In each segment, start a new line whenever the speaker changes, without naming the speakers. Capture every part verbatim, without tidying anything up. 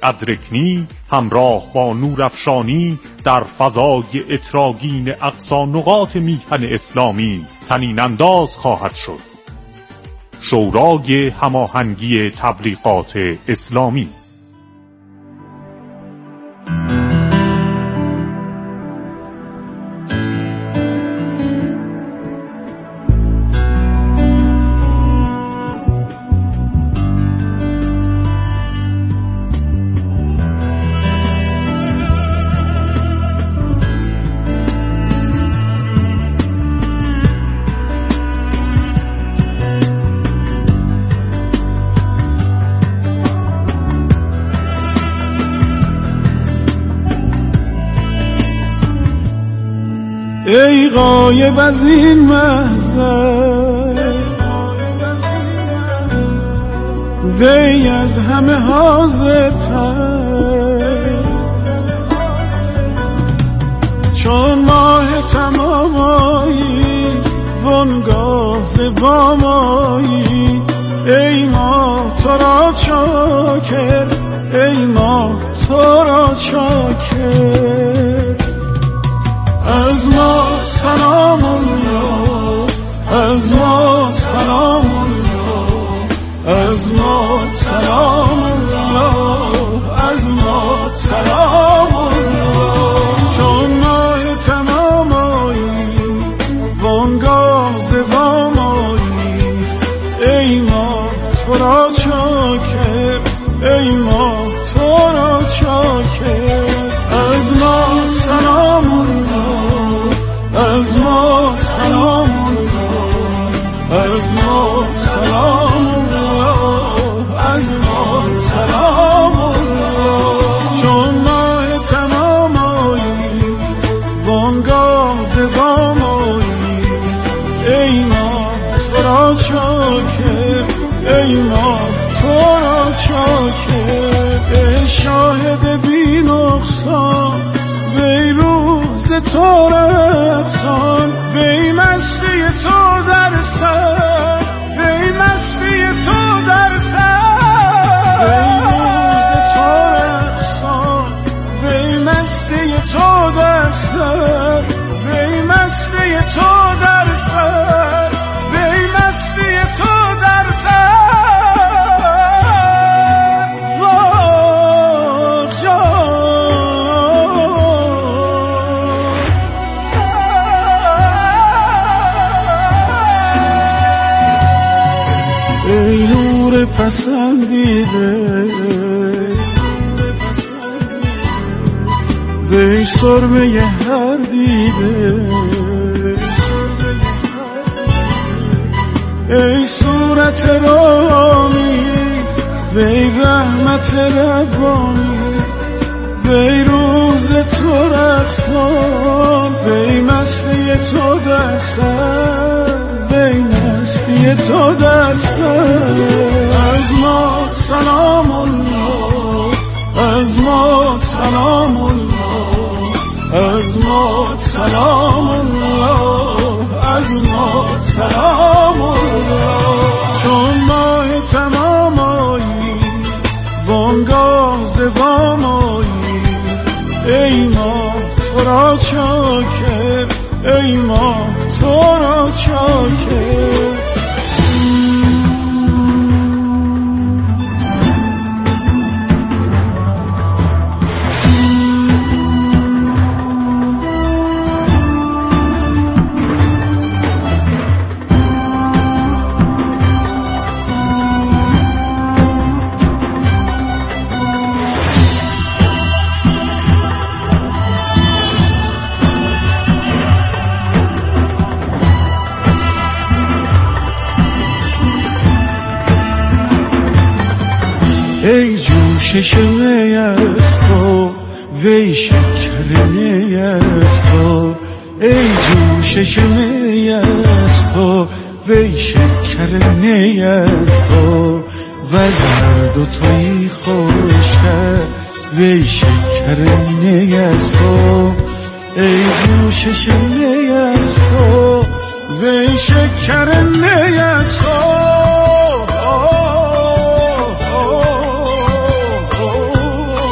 ادرکنی همراه با نورافشانی در فضای اتراگین اقصا نقاط میهن اسلامی طنین انداز خواهد شد. شورای هماهنگی تبلیغات اسلامی.
ای غایب از این محضر، وی از همه حاضرتر، چون ماه تمامایی وانگاه زوامایی. ای ماه تو را چاکر، ای ماه تو را چاکر. از ما سلام الله، از ما سلام الله، از ما سلام الله، از ما سلام الله. چون ماه تمامایی وانگاه زوامایی. ای ماه تو را چاکر، ای ماه تو را چاکر. از ما سلام الله، از ما سلام الله، از ما سلام الله، از ما سلام الله. چون ماه تمامایی وانگاه زوامایی. ای ماه تو را چاکر، ای ماه تو را چاکر. ای شاهد بی نقصان، وی روز تو رقصان، وی مستی تو در سر، وی مستی تو در سر. وی روز تو رقصان، وی مستی تو در سر، وی مستی تو در سر، وی مستی تو در سر. ای نور پسندیده، وی سرمه هر دیده، ای صورت رامی، وی رحمت ربانی، وی روز تو رقصان، وی مستی تو در سر، وی مستی تو در سر. از ما سلام الله، از ما سلام الله، از ما سلام الله، از ما سلام الله. چون ماه تمامایی وانگاه زوامایی. ای ماه تو را چاکر، ای ماه تو را چاکر. ای جوشش می از تو، وی شکر می از تو، ای جوشش می از تو، وی شکر می از تو. و از هر دو توی خوشتر، وی شکر می از تو. ای جوشش می از تو، وی شکر می از تو.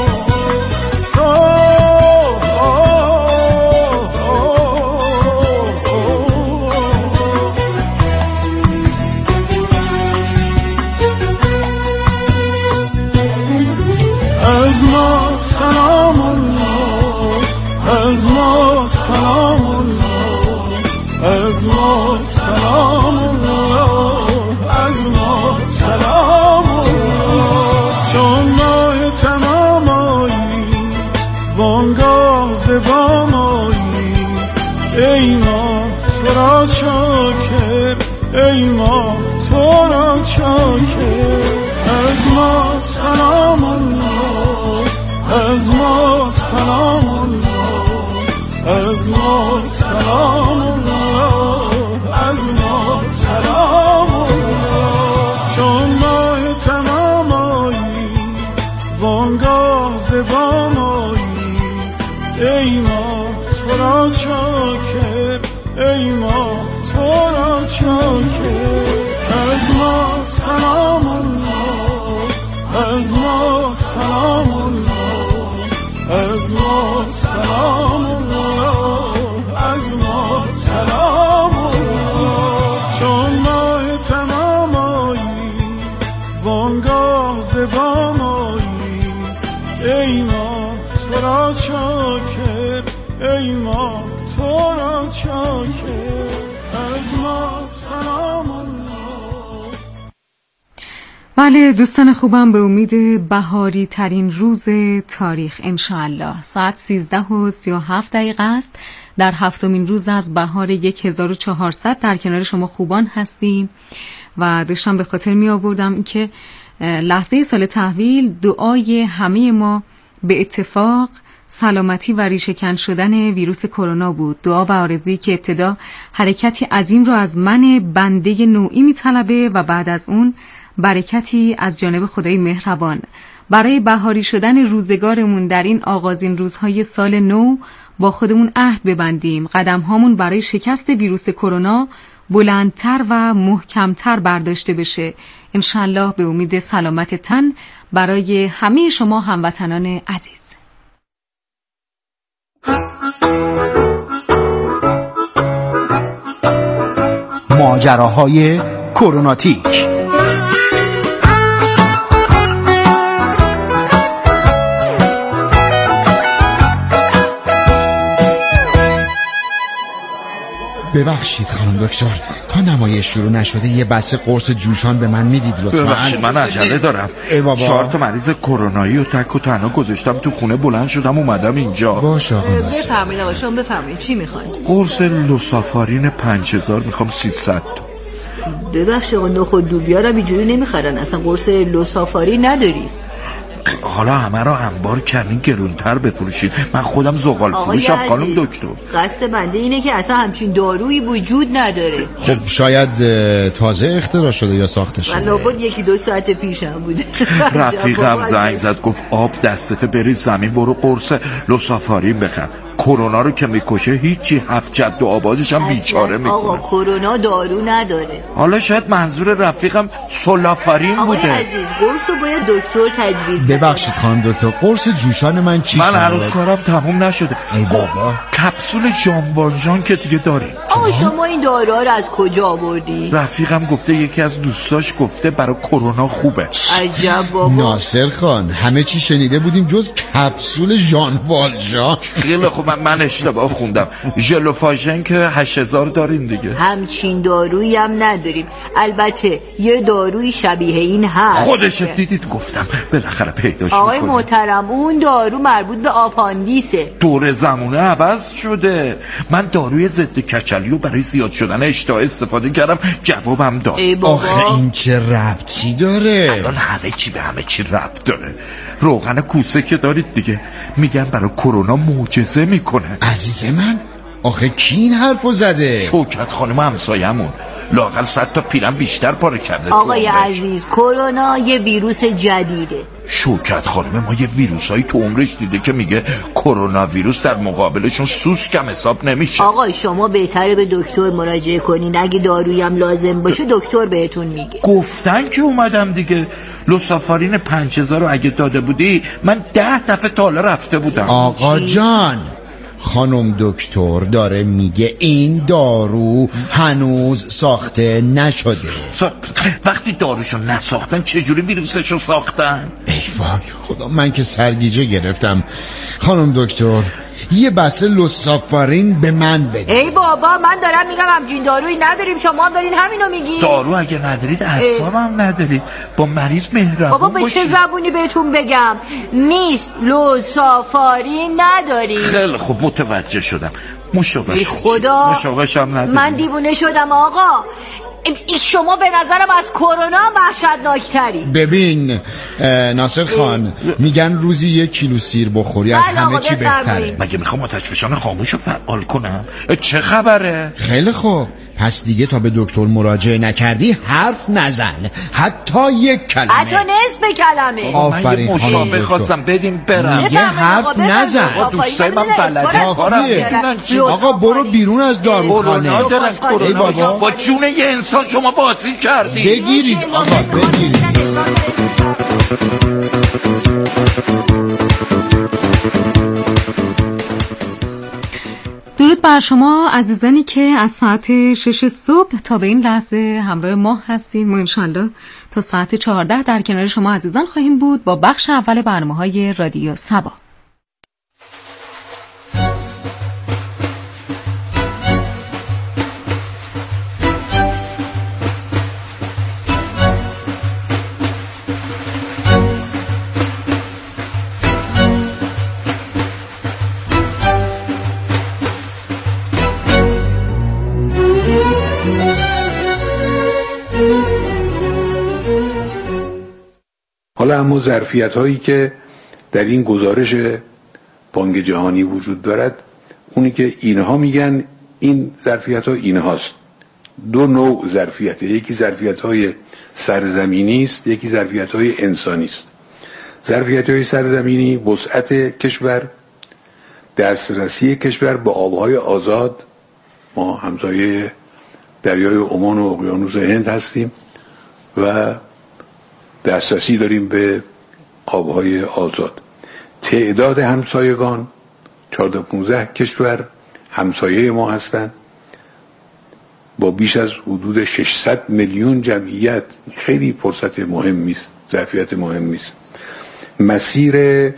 سلام الله، از ما سلام الله، از ما سلام الله، از ما سلام الله. چون ماه تمام آیی وانگاه زبام آیی، ای ما تو را چاکر، ای ما تو را چاکر. از ما سلام الله، از ما سلام الله، از ما سلام الله، از ما سلام الله. چون ماه تمام آیی وانگاه زبام آیی، ای ما تو را چاکر، ای ما تو را چاکر. از ما سلام الله، از ما سلام الله، از ما سلام الله، از ما سلام الله. چون ماه تمام آیی وانگاه زبام آیی، ای ما تو را چاکر، ای ما تو را چاکر. از ما سلام الله.
بله دوستان خوبم، به امید بهاری ترین روز تاریخ انشاءالله. ساعت سیزده و سی و هفت دقیقه است. در هفتمین روز از بهار یک هزار و چهارصد در کنار شما خوبان هستیم و داشتم به خاطر می آوردم که لحظه سال تحویل دعای همه ما به اتفاق سلامتی و ریشه‌کن شدن ویروس کرونا بود. دعا و آرزویی که ابتدا حرکتی عظیم را از من بنده نوعی می‌طلبه و بعد از اون برکتی از جانب خدای مهربان. برای بهاری شدن روزگارمون در این آغازین روزهای سال نو با خودمون عهد ببندیم قدم‌هامون برای شکست ویروس کرونا بلندتر و محکمتر برداشته بشه. انشالله به امید سلامت تن برای همه شما هموطنان عزیز.
ماجراهای کروناتیک.
ببخشید خانم دکتر، تا نمایش شروع نشده یه بسته قرص جوشان به من میدید لطفا؟
ببخشید من عجله دارم. چهار تا مریض کرونایی و تک و تنها گذاشتم تو خونه، بلند شدم اومدم اینجا.
باشه آقا ناصر.
بفرمایید آقا شما بفرمایید چی میخواین؟
قرص لوسافارین پنج هزار میخوام سیصد تا.
ببخشید آقا نخود لوبیا رو اینجوری نمیخرن، اصلا قرص لوسافارین نداری.
حالا همه را انبار کردین گرونتر بفروشید، من خودم زغال فروشم خانم دکتر.
قصد بنده اینه که اصلا همچین دارویی وجود نداره.
خب شاید تازه اختراع شده یا ساخته شده.
لابد یکی دو ساعت پیشم بوده.
رفیقم زنگ زد گفت آب دستت بری زمین برو قرص لوسافارین بخر. کرونا رو که میکشه هیچی، هفت جد و آبادش هم بیچاره میکنه.
آقا کرونا دارو نداره.
حالا شاید منظور رفیقم سولافارین بوده.
آقای عزیز قرصو باید دکتر تجویز بده.
ببخشید خانم دکتر، قرص جوشان من چی
من
شد؟
هنوز کارم تموم نشده.
ای بابا.
کپسول ژان والژان که دیگه داریم.
آقا شما این داروها رو از کجا آوردی؟
رفیقم گفته یکی از دوستاش گفته برای کرونا خوبه.
عجب بابا.
ناصر خان همه چی شنیده بودیم جز کپسول ژان والژان.
خیلی خوب، من, من اشتباه خوندم. ژلوفاژن که هشت هزار داریم دیگه.
همچین دارویی هم نداریم. البته یه داروی شبیه این هست.
خودشت دیدید گفتم بالاخره پیداش میکنی.
آقای محترم اون دارو مربوط به آپاندیسه.
دور زمونه عوض شده. من داروی ضد کچلیو برای زیاد شدن اشتها استفاده کردم، جوابم داد.
آخه این چه ربطی داره؟
الان همه چی به همه چی ربط داره. روغن کوسه که دارید دیگه، میگن برای کرونا معجزه میکنه.
عزیز من آخه کی این حرفو زده؟
شوکت خانم همسایه‌مون. لااقل صد تا پیرم بیشتر پاره کرده.
آقای عزیز کرونا یه ویروس جدیده.
شوکت خانم ما یه ویروسایی تو عمرش دیده که میگه کرونا ویروس در مقابلشون سوسک هم حساب نمیشه.
آقا شما بهتره به دکتر مراجعه کنین، اگه دارویی هم لازم باشه دکتر بهتون میگه.
گفتن که اومدم دیگه. لوسافارین پنج هزار رو اگه داده بودی من ده دفعه تا حالا رفته بودم.
آقا جان خانم دکتر داره میگه این دارو هنوز ساخته نشده.
وقتی داروشو نساختن چجوری ویروسشو ساختن؟
ای وای خدا، من که سرگیجه گرفتم. خانم دکتر یه بسته لوسافارین به من بده.
ای بابا من دارم میگم همچین دارویی نداریم، شما دارین همینو میگی.
دارو اگه ندارید اعصابم ندارید، با مریض مهربون
بابا به چه زبونی بهتون بگم؟ نیست، لوسافارین نداریم.
خیلی خوب متوجه شدم. مشابهش
خدا
مشابهش هم نداریم.
من دیوونه شدم آقا. شما به نظرم از کرونا وحشتناکتری.
ببین ناصر خان، میگن روزی یک کیلو سیر بخوری از همه چی بهتره.
مگه میخوام آتش فشان خاموش رو فعال کنم؟ چه خبره؟
خیلی خوب، پس دیگه تا به دکتر مراجعه نکردی حرف نزن، حتی یک کلمه،
حتی نصف کلمه.
آفرین.
من یه مشابه خواستم بدیم برم.
دیگه حرف نزن.
دوستای من بلده کارم میدونن.
آقا برو بیرون از داروخانه.
کرونا دارن، کرونا با جون یه انسان شما بازی کردی.
بگیرید آقا بگیرید.
درود بر شما عزیزانی که از ساعت شش صبح تا به این لحظه همراه ما هستید. ما انشالله تا ساعت چهارده در کنار شما عزیزان خواهیم بود با بخش اول برنامه‌های رادیو صبا.
حالا اما ظرفیت هایی که در این گزارش بانک جهانی وجود دارد، اونی که اینها میگن این ظرفیت ها اینهاست. دو نوع ظرفیت، یکی ظرفیت های سرزمینی است، یکی ظرفیت های انسانی است. ظرفیت های سرزمینی وسعت کشور، دسترسی کشور به آبهای آزاد، ما همسایه دریای عمان و اقیانوس هند هستیم و دسترسی داریم به آبهای آزاد. تعداد همسایگان چهارده پانزده کشور همسایه ما هستند با بیش از حدود ششصد میلیون جمعیت. خیلی فرصت مهمی است، ظرفیت مهمی است. مسیر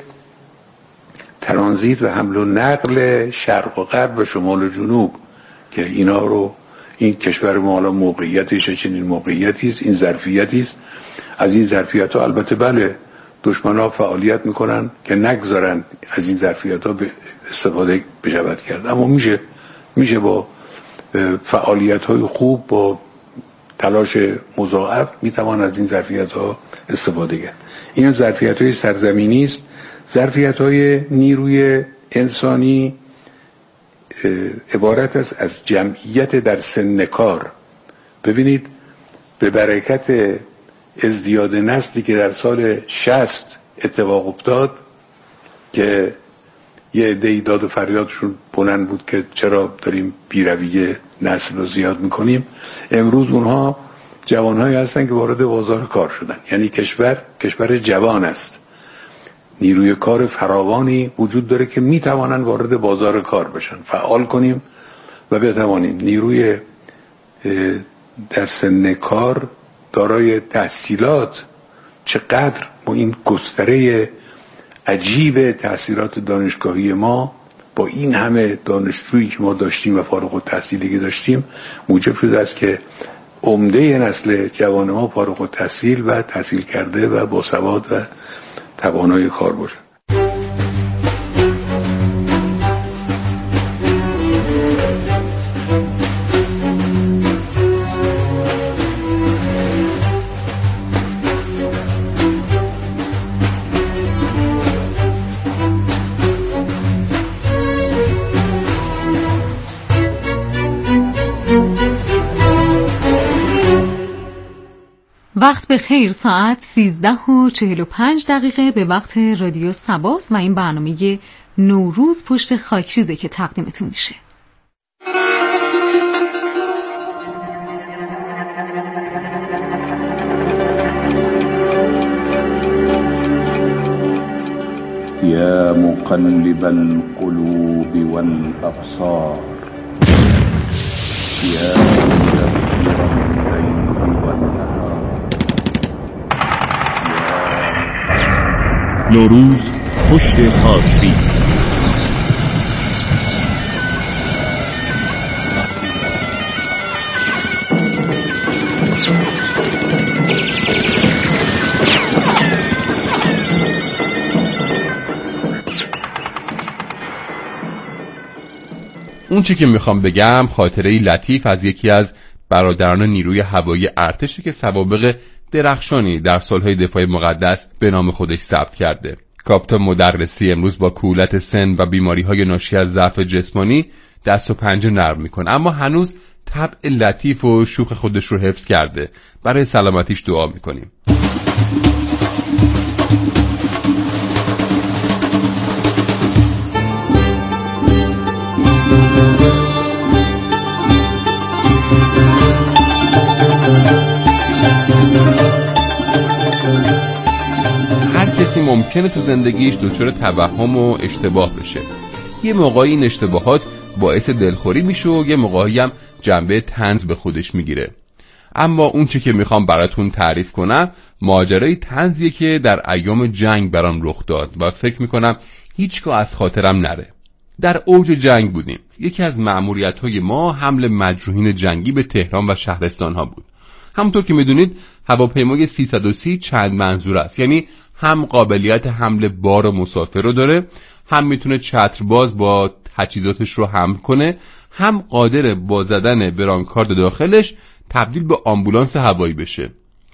ترانزیت و حمل و نقل شرق و غرب و شمال و جنوب که اینا رو این کشور ما حالا موقعیتش چنین موقعیتی است، این ظرفیتی است. از این ظرفیت ها البته بله دشمن ها فعالیت میکنن که نگذارن از این ظرفیت ها استفاده بشود کرد، اما میشه میشه با فعالیت های خوب، با تلاش مضاعف میتوان از این ظرفیت ها استفاده کرد. این ظرفیت های سرزمینی است. ظرفیت های نیروی انسانی عبارت است از جمعیت در سن کار. ببینید به برکت ازدیاد نسلی که در سال شصت اتفاق افتاد که یه عده داد و فریادشون بلند بود که چرا داریم بیرویه نسل رو زیاد میکنیم، امروز اونها جوانهایی هستن که وارد بازار کار شدن. یعنی کشور کشور جوان است، نیروی کار فراوانی وجود داره که میتوانن وارد بازار کار بشن، فعال کنیم و بتوانیم نیروی در سن کار دارای تحصیلات، چقدر با این گستره عجیب تحصیلات دانشگاهی ما با این همه دانشجویی که ما داشتیم و فارغ التحصیلی که داشتیم موجب شده است که عمده نسل جوان ما فارغ التحصیل و تحصیل کرده و باسواد و توانای کار باشه.
وقت به خیر، ساعت سیزده و چهل و پنج دقیقه به وقت رادیو صباست و این برنامه نوروز پشت خاکریزه که تقدیمتون میشه.
يا مقلب القلوب والأبصار يا مدبر الليل والنهار.
نوروز پشت خاکریز.
اون چی که میخوام بگم خاطره لطیف از یکی از برادران نیروی هوایی ارتشی که سوابق درخشانی در سالهای دفاع مقدس به نام خودش ثبت کرده. کاپیتان مدرسی امروز با کولت سن و بیماری‌های ناشی از ضعف جسمانی دست و پنجه نرم میکنه، اما هنوز طبع لطیف و شوخ خودش رو حفظ کرده. برای سلامتیش دعا میکنیم. هر کسی ممکنه تو زندگیش دچار توهم و اشتباه بشه. یه موقعی این اشتباهات باعث دلخوری میشه و یه موقعی هم جنبه طنز به خودش میگیره. اما اون چی که میخوام براتون تعریف کنم ماجرای طنزیه که در ایام جنگ برام رخ داد و فکر میکنم هیچگاه از خاطرم نره. در اوج جنگ بودیم. یکی از مأموریت‌های ما حمل مجروحین جنگی به تهران و شهرستان‌ها بود. همونطور که میدونید هواپیمای سیصد و سی چند منظور است، یعنی هم قابلیت حمل بار و مسافر رو داره، هم میتونه چترباز با تجهیزاتش رو حمل کنه، هم قادر با زدن برانکارد داخلش تبدیل به آمبولانس هوایی بشه.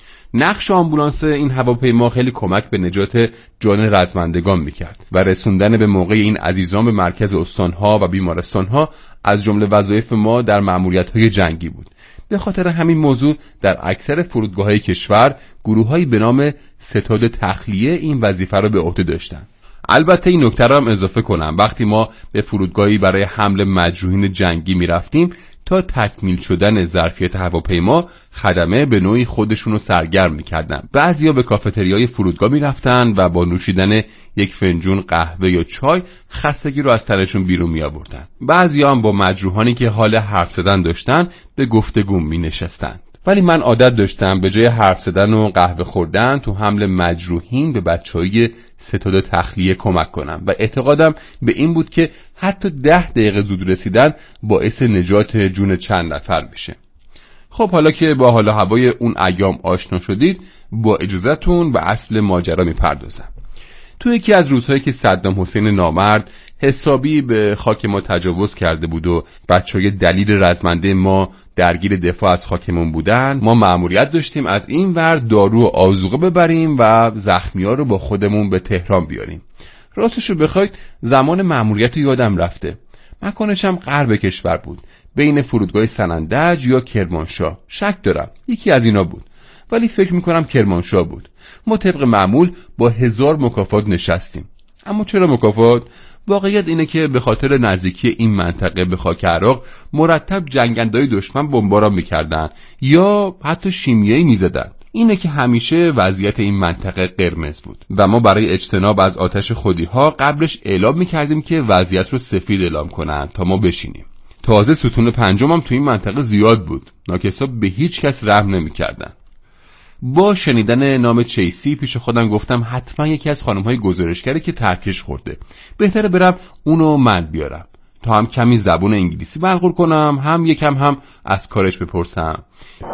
نقش آمبولانس این هواپیما خیلی کمک به نجات جان رزمندگان میکرد و رسوندن به موقع این عزیزان به مرکز استانها و بیمارستانها از جمله وظایف ما در مأموریت‌های جنگی بود. به خاطر همین موضوع در اکثر فرودگاه‌های کشور گروه‌هایی به نام ستاد تخلیه این وظیفه را به عهده داشتند. البته این نکته را هم اضافه کنم، وقتی ما به فرودگاهی برای حمل مجروحین جنگی می‌رفتیم تا تکمیل شدن ظرفیت هواپیما خدمه به نوعی خودشونو سرگرم می‌کردن. بعضیا به کافتریای فرودگاه می‌رفتن و با نوشیدن یک فنجون قهوه یا چای خستگی رو از تنشون بیرون می‌آوردن. بعضیا هم با مجروحانی که حال حرف زدن داشتن به گفتگو می‌نشستن. ولی من عادت داشتم به جای حرف زدن و قهوه خوردن تو حمل مجروحین به بچهای ستاد تخلیه کمک کنم و اعتقادم به این بود که حتی ده دقیقه زود رسیدن باعث نجات جون چند نفر میشه. خب حالا که با حال و هوای اون ایام آشنا شدید، با اجازهتون به اصل ماجرا میپردازم. تو یکی از روزهایی که صدام حسین نامرد حسابی به خاک ما تجاوز کرده بود و بچهای دلیل رزمنده ما درگیر دفاع از خاکمون بودن، ما مأموریت داشتیم از این ور دارو و آذوقه ببریم و زخمی‌ها رو با خودمون به تهران بیاریم. راستشو بخواید زمان مأموریت یادم رفته. مکانشم غرب کشور بود، بین فرودگاه سنندج یا کرمانشاه. شک دارم یکی از اینا بود، ولی فکر میکنم کرمانشاه بود. ما طبق معمول با هزار مکافات نشستیم. اما چرا مکافات؟ واقعیت اینه که به خاطر نزدیکی این منطقه به خاک عراق مرتب جنگندهای دشمن بمباران میکردن یا حتی شیمیایی میزدن. اینه که همیشه وضعیت این منطقه قرمز بود و ما برای اجتناب از آتش خودی‌ها قبلش اعلام میکردیم که وضعیت رو سفید اعلام کنن تا ما بشینیم. تازه ستون پنجم هم تو این منطقه زیاد بود. ناکسا به هیچ کس رحم نمیکردن. با شنیدن نام چیسی پیش خودم گفتم حتما یکی از خانم‌های گزارشگری که ترکش خورده. بهتره برم اونو من بیارم تا هم کمی زبون انگلیسی بلغور کنم، هم یکم هم از کارش بپرسم.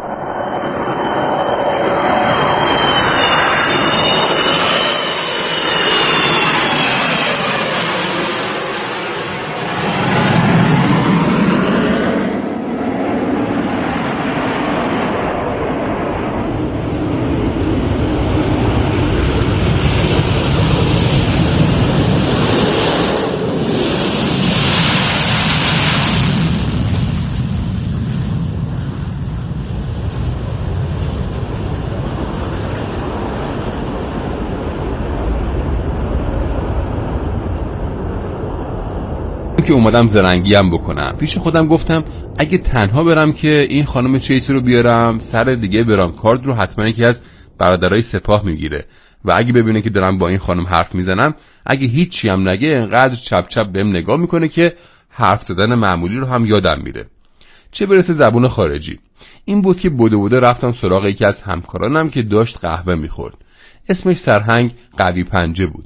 که اومدم زرنگیم بکنم. پیش خودم گفتم اگه تنها برم که این خانم چیسی رو بیارم، سر دیگه برام کارد رو حتما یکی از برادرای سپاه میگیره. و اگه ببینه که دارم با این خانم حرف میزنم، اگه هیچی هم نگه انقدر چپ چپ بهم نگاه میکنه که حرف زدن معمولی رو هم یادم میره، چه برسه زبون خارجی. این بود که بوده بوده رفتم سراغ یکی از همکارانم که داشت قهوه میخورد. اسمش سرهنگ قوی پنجه بود.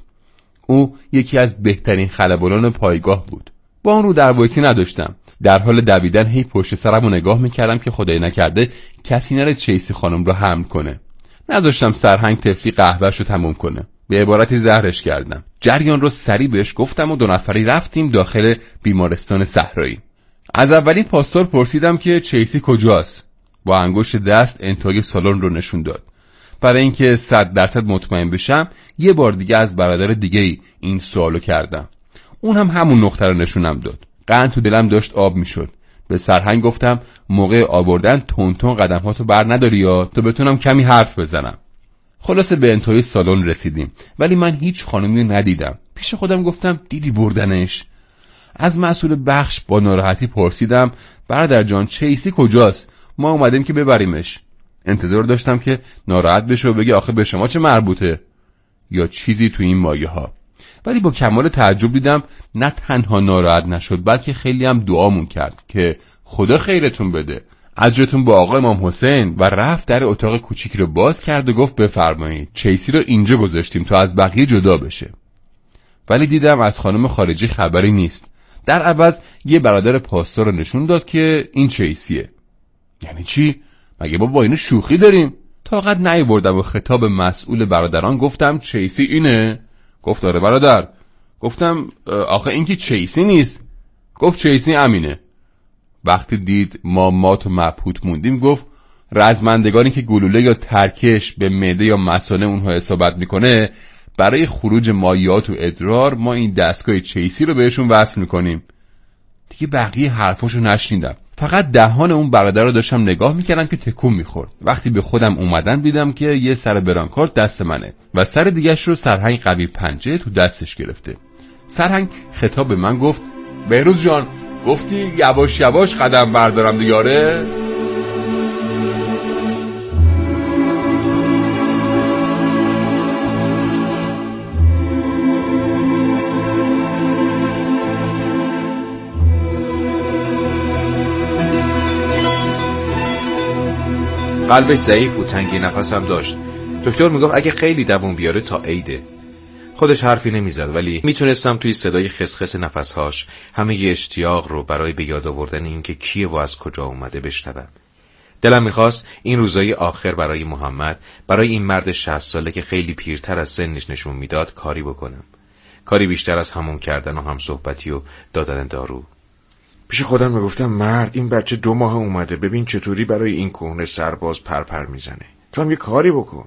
او یکی از بهترین خلبانان پایگاه بود. با اون رو در وایسی نداشتم. در حال دویدن هی پشت سرمو نگاه میکردم که خدای نکرده کسی نره چیسی خانم رو حمل کنه. نذاشتم سرهنگ تفلی قهوهش رو تموم کنه. به عبارتی زهرش کردم. جریان رو سریع بهش گفتم و دو نفری رفتیم داخل بیمارستان صحرایی. از اولین پاسدار پرسیدم که چیسی کجاست. با انگشت دست انتهای سالن رو نشون داد. برای اینکه صد درصد مطمئن بشم یه بار دیگه از برادر دیگه‌ای این سوالو کردم. اون هم همون نقطه رو نشونم داد. قند تو دلم داشت آب میشد. به سرهنگ گفتم موقع آوردن تون تون قدم‌هاتو بر نداری یا تا بتونم کمی حرف بزنم. خلاصه به انتهای سالن رسیدیم، ولی من هیچ خانمی ندیدم. پیش خودم گفتم دیدی بردنش؟ از مسئول بخش با ناراحتی پرسیدم برادر جان چیسی کجاست؟ ما اومدیم که ببریمش. انتظار داشتم که ناراحت بشه و بگه آخه به شما چه مربوطه یا چیزی تو این مایه ها. ولی با کمال تعجب دیدم نه تنها ناراحت نشد بلکه خیلی هم دعامون کرد که خدا خیرتون بده، اجرتون با آقا امام حسین، و رفت در اتاق کوچیکی رو باز کرد و گفت بفرمایید چیسی رو اینجا گذاشتیم تا از بقیه جدا بشه. ولی دیدم از خانم خارجی خبری نیست. در عوض یه برادر پاسدار رو نشون داد که این چیسیه. یعنی چی؟ مگه ما با اینو شوخی داریم؟ طاقت نیاوردم و خطاب مسئول برادران گفتم چیسی اینه؟ گفت آره برادر. گفتم آخه این که چیسی نیست. گفت چیسی امینه. وقتی دید ما مات و مبهوت موندیم گفت رزمندگانی که گلوله یا ترکش به معده یا مثانه اونها اصابت میکنه برای خروج مایعات و ادرار ما این دستگاه چیسی رو بهشون وصل میکنیم. دیگه بقیه حرفاشو نشنیدم. فقط دهان اون برادر رو داشتم نگاه میکردم که تکون میخورد. وقتی به خودم اومدم دیدم که یه سر برانکارد دست منه و سر دیگه‌اش رو سرهنگ قوی پنجه تو دستش گرفته. سرهنگ خطاب به من گفت بهروز جان گفتی یواش یواش قدم بردارم دیاره؟
قلبش ضعیف بود، تنگی نفس هم داشت. دکتر میگفت اگه خیلی دووم بیاره تا عیده. خودش حرفی نمیزد ولی میتونستم توی صدای خسخس نفسهاش همه ی اشتیاق رو برای به یاد آوردن اینکه کیه و از کجا اومده بشنوم. دلم میخواست این روزای آخر برای محمد، برای این مرد شصت ساله که خیلی پیرتر از سنش نشون میداد کاری بکنم. کاری بیشتر از همون کردن و هم صحبتی و دادن دارو. پیش خودم میگفتم مرد این بچه دو ماه اومده، ببین چطوری برای این کهنه سرباز پرپر میزنه. تو هم یه کاری بکن.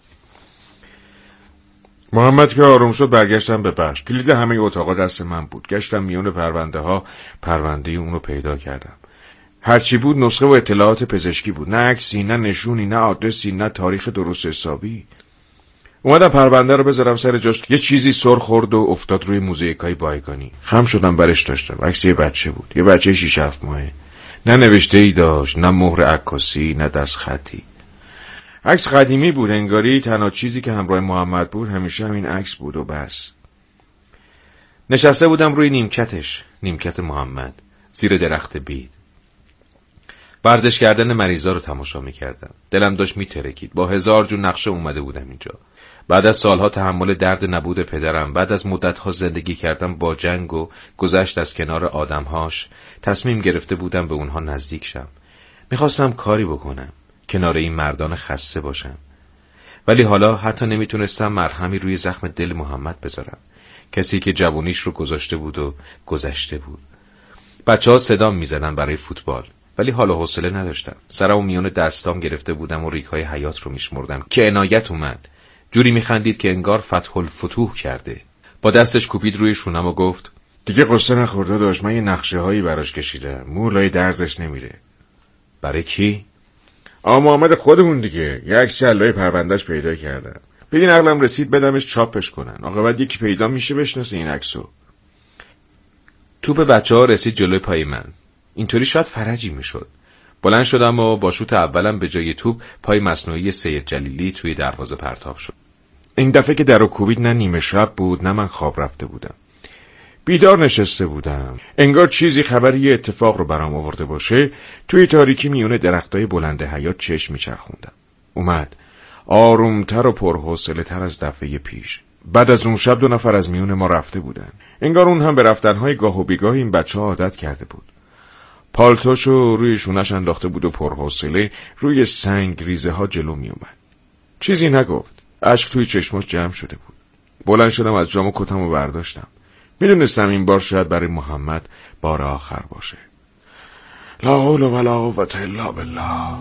محمد که آروم شد برگشتم به بخش. کلید همه اتاقا دست من بود. گشتم میون پرونده ها، پرونده اونو پیدا کردم. هرچی بود نسخه و اطلاعات پزشکی بود. نه عکسی، نه نشونی، نه آدرسی، نه تاریخ درست حسابی. اومدم پرونده رو بذارم سر جاش. یه چیزی سر خورد و افتاد روی موزاییکای بایگانی. خم شدم برش داشتم. عکس یه بچه بود. یه بچه شش هفت ماهه. نه نوشته ای داشت، نه مهر عکاسی، نه دست خطی. عکس قدیمی بود، انگاری تنها چیزی که همراه محمد بود همیشه همین عکس بود و بس. نشسته بودم روی نیمکتش، نیمکت محمد، زیر درخت بید. ورزش کردن مریضا رو تماشا می‌کردم. دلم داشت می‌ترکید. با هزار جور نقشه اومده بودم اینجا. بعد از سالها تحمل درد نبود پدرم، بعد از مدت‌ها زندگی کردم با جنگ و گذشت از کنار آدم‌هاش، تصمیم گرفته بودم به اونها نزدیک شم. می‌خواستم کاری بکنم، کنار این مردان خسته باشم. ولی حالا حتی نمیتونستم مرهمی روی زخم دل محمد بذارم. کسی که جوونیش رو گذاشته بود و گذشته بود. بچه‌ها صدام می‌زدن برای فوتبال. ولی حالا حوصله نداشتم. سرمو میون دستام گرفته بودم و ریگ‌های حیات رو میشمردم که عنایت اومد. جوری میخندید که انگار فتح الفتوح کرده. با دستش کوبید روی شونم و گفت دیگه قصه نخورده داشت. من یه نقشه هایی براش کشیدم. مولای درزش نمیره. برای کی؟ آ محمد خودمون دیگه. یه عکس علای پروندهش پیدا کردم. بگین عقلم رسید بدمش چاپش کنن. آقا بعد یکی پیدا میشه بشناسه این عکسو. توپ بچه‌ها رسید جلوی پای من. اینطوری شاید فرجی میشد. بلند شدم و با شوت اولم به جای توپ پای مصنوعی سید جلیلی توی دروازه پرتاب شد. این دفعه که درو کوبید نه نیمه شب بود نه من خواب رفته بودم. بیدار نشسته بودم. انگار چیزی خبری یه اتفاق رو برام آورده باشه. توی تاریکی میونه درختای بلند حیاط چشم میچرخوندم. اومد آرومتر و پرحوصله تر از دفعه پیش. بعد از اون شب دو نفر از میون ما رفته بودن. انگار اون هم به رفتنهای گاه و بیگاه این بچه ها عادت کرده بود. پالتوشو روی شونش انداخته بود و پرحوصله روی سنگ ریزه ها جلو می اومد. چیزی نگفت. اشک توی چشماش جمع شده بود. بلند شدم از جام و کتم و برداشتم. میدونستم این بار شاید برای محمد بار آخر باشه. لا حول ولا قوة الا بالله.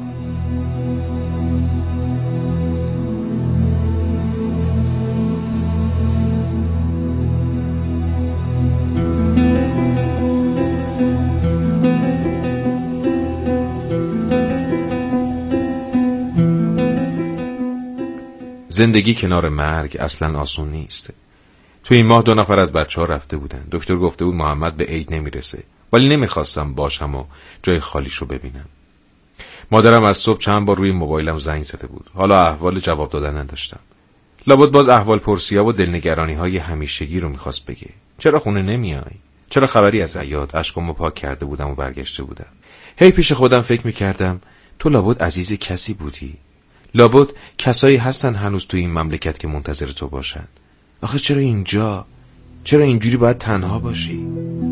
زندگی کنار مرگ اصلا آسون نیست. تو این ماه دو نفر از بچه ها رفته بودن. دکتر گفته بود محمد به عید نمیرسه، ولی نمیخواستم باشم و جای خالیشو ببینم. مادرم از صبح چند بار روی موبایلم زنگ زده بود. حالا احوال جواب دادن نداشتم. لابد باز احوال پرسی‌ها و دلنگرانی های همیشگی رو میخواست بگه. چرا خونه نمیای؟ چرا خبری از عیاد؟ اشکمو پاک کرده بودم و برگشته بودم. هی پیش خودم فکر میکردم تو لابد عزیز کسی بودی. لابد کسایی هستن هنوز تو این مملکت که منتظر تو باشن. آخه چرا اینجا؟ چرا اینجوری باید تنها باشی؟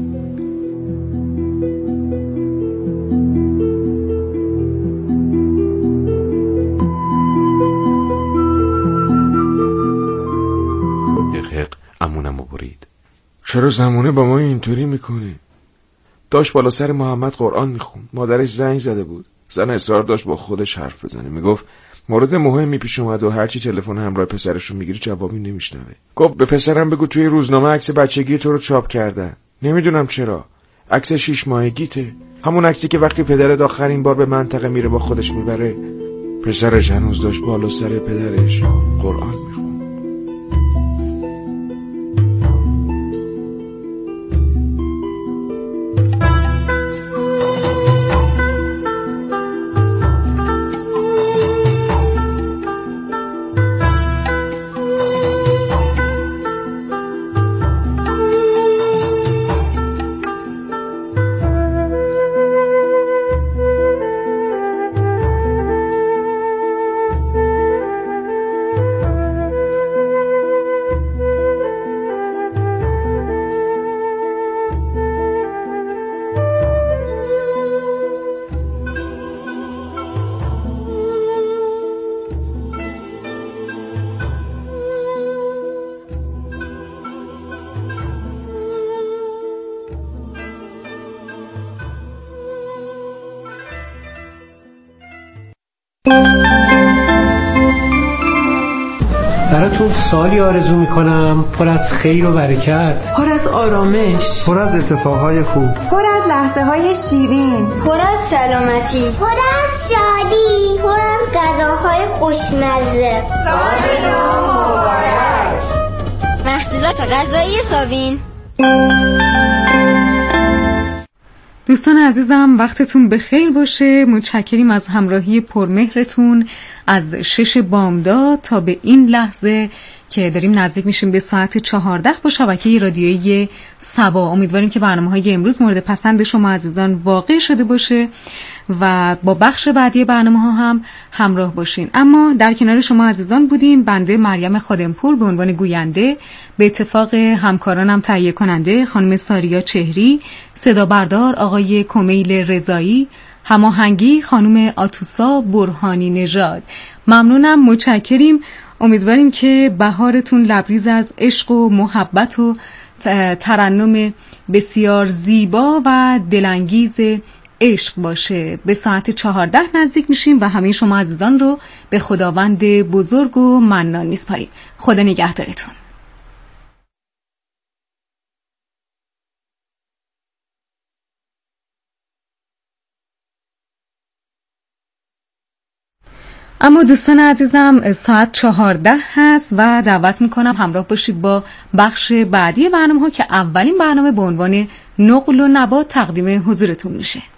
حق امونمو برید. چرا زمونه با ما اینطوری میکنه؟ داشت بالا سر محمد قرآن میخوند. مادرش زنگ زده بود. زن اصرار داشت با خودش حرف بزنه. میگفت مورد مهمی پیش اومد و هرچی تلفن همراه پسرش رو میگیری جوابی نمیشنوه. گفت به پسرم بگو توی روزنامه عکس بچگی تو رو چاپ کردن. نمیدونم چرا. عکس شش ماهگیته. همون عکسی که وقتی پدرت آخرین بار به منطقه میره با خودش میبره. پسرش هنوز داشت بالا سر پدرش قرآن میخوند.
براتون سالی آرزو میکنم پر از خیر و برکت،
پر از آرامش،
پر از اتفاقهای خوب،
پر از لحظه های شیرین،
پر از سلامتی، پر از شادی، پر از غذاهای خوشمزه.
سال نو مبارک.
محصولات غذایی ساوین.
دوستان عزیزم وقتتون بخیر باشه. متشکریم از همراهی پرمهرتون از شش بامداد تا به این لحظه که داریم نزدیک میشیم به ساعت چهارده با شبکه رادیویی سبا. امیدواریم که برنامه‌های امروز مورد پسند شما عزیزان واقع شده باشه و با بخش بعدی برنامه‌ها هم همراه باشین. اما در کنار شما عزیزان بودیم بنده مریم خادمپور به عنوان گوینده، به اتفاق همکارانم تهیه کننده خانم ساریا چهری، صدا بردار آقای کمیل رضایی، هماهنگی خانم آتوسا برهانی نژاد. ممنونم، متشکریم. امیدواریم که بهارتون لبریز از عشق و محبت و ترنم بسیار زیبا و دلانگیز عشق باشه. به ساعت چهارده نزدیک میشیم و همه شما عزیزان رو به خداوند بزرگ و منان میسپاریم. خدا نگهدارتون. اما دوستان عزیزم ساعت چهارده هست و دعوت میکنم همراه باشید با بخش بعدی برنامه ها که اولین برنامه به عنوان نقل و نبات تقدیم حضورتون میشه.